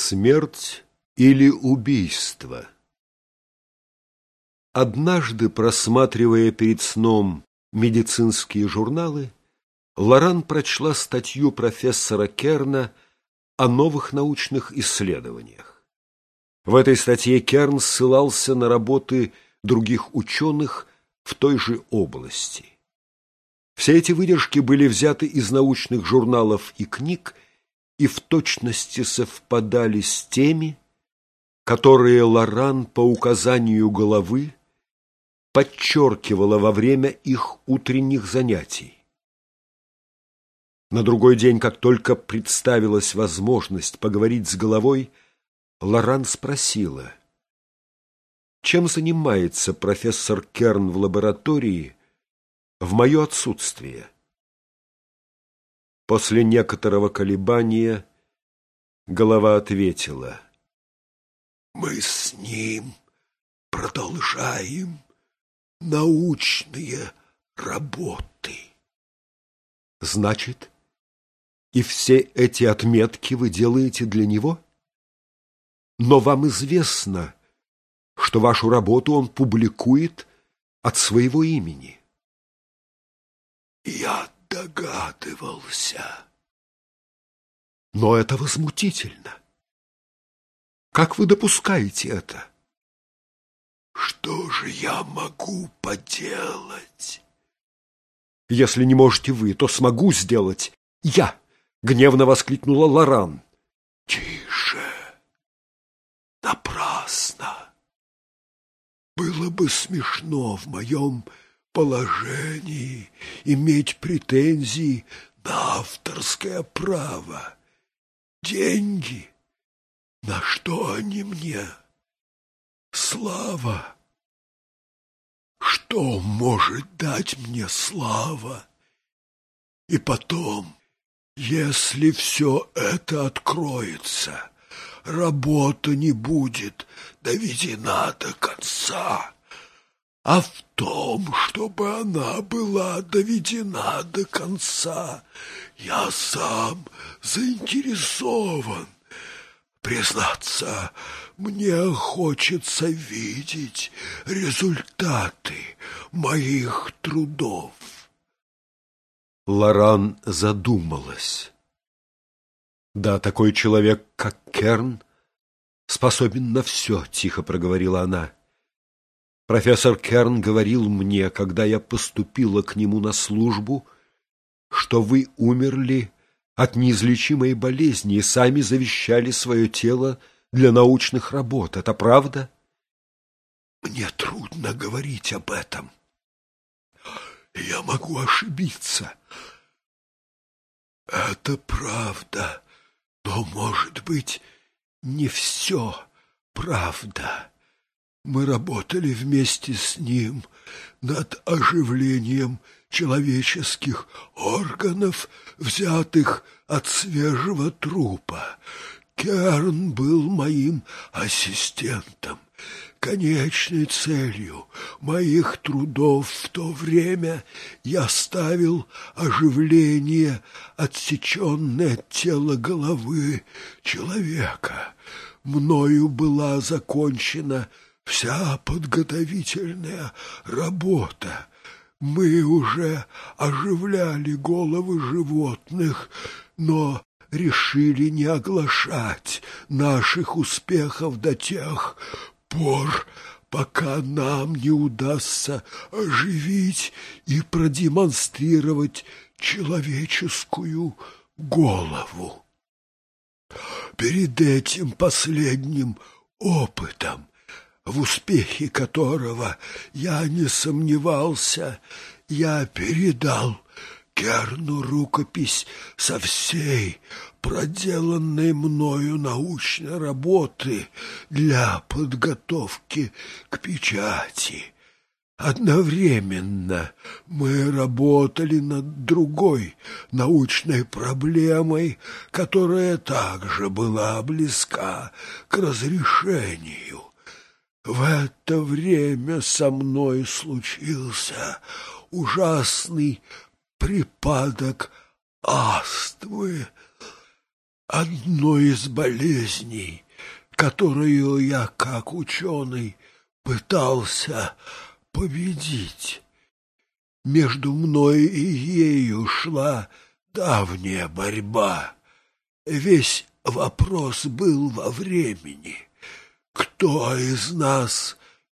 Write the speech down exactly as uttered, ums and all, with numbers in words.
Смерть или убийство? Однажды, просматривая перед сном медицинские журналы, Лоран прочла статью профессора Керна о новых научных исследованиях. В этой статье Керн ссылался на работы других ученых в той же области. Все эти выдержки были взяты из научных журналов и книг и в точности совпадали с теми, которые Лоран по указанию головы подчеркивала во время их утренних занятий. На другой день, как только представилась возможность поговорить с головой, Лоран спросила: чем занимается профессор Керн в лаборатории в мое отсутствие? После некоторого колебания голова ответила: мы с ним продолжаем научные работы. Значит, и все эти отметки вы делаете для него? Но вам известно, что вашу работу он публикует от своего имени. Я догадывался. Но это возмутительно. Как вы допускаете это? Что же я могу поделать? Если не можете вы, то смогу сделать я, гневно воскликнула Лоран. Тише. Напрасно. Было бы смешно в моем положении иметь претензии на авторское право. Деньги, на что они мне? Слава. Что может дать мне слава? И потом, если все это откроется, работа не будет доведена до конца. А в том, чтобы она была доведена до конца, я сам заинтересован. Признаться, мне хочется видеть результаты моих трудов. Лоран задумалась. Да, такой человек, как Керн, способен на все, тихо проговорила она. Профессор Керн говорил мне, когда я поступила к нему на службу, что вы умерли от неизлечимой болезни и сами завещали свое тело для научных работ. Это правда? Мне трудно говорить об этом. Я могу ошибиться. Это правда, но, может быть, не все правда. Мы работали вместе с ним над оживлением человеческих органов, взятых от свежего трупа. Керн был моим ассистентом. Конечной целью моих трудов в то время я ставил оживление отсеченное от тела головы человека. Мною была закончена вся подготовительная работа. Мы уже оживляли головы животных, но решили не оглашать наших успехов до тех пор, пока нам не удастся оживить и продемонстрировать человеческую голову. Перед этим последним опытом, в успехе которого я не сомневался, я передал Керну рукопись со всей проделанной мною научной работы для подготовки к печати. Одновременно мы работали над другой научной проблемой, которая также была близка к разрешению. В это время со мной случился ужасный припадок астмы. одной из болезней, которую я, как ученый, пытался победить. Между мной и ею шла давняя борьба. Весь вопрос был во времени. Кто из нас